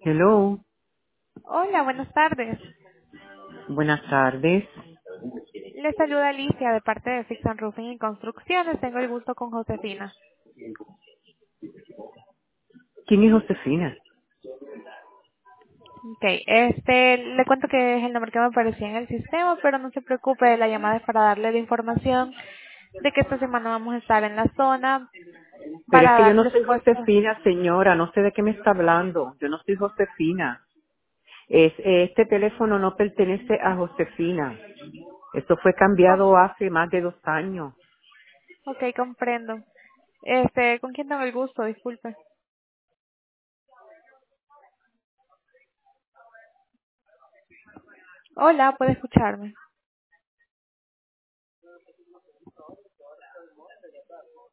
Hello, Hola, buenas tardes. buenas tardes. Les saluda Alicia de parte de Fix and Roofing y Construcciones. Tengo el gusto con Josefina. ¿Quién es Josefina? Ok, le cuento que es el nombre que me aparecía en el sistema, pero no se preocupe, la llamada es para darle la información de que esta semana vamos a estar en la zona Pero es para que yo dar no soy respuesta. Josefina, señora, no sé de qué me está hablando. Yo no soy Josefina. Este teléfono no pertenece a Josefina. Esto fue Oh, cambiado hace más de 2 años. ok, comprendo. ¿Con quién tengo el gusto? Disculpe. Hola, ¿puede escucharme?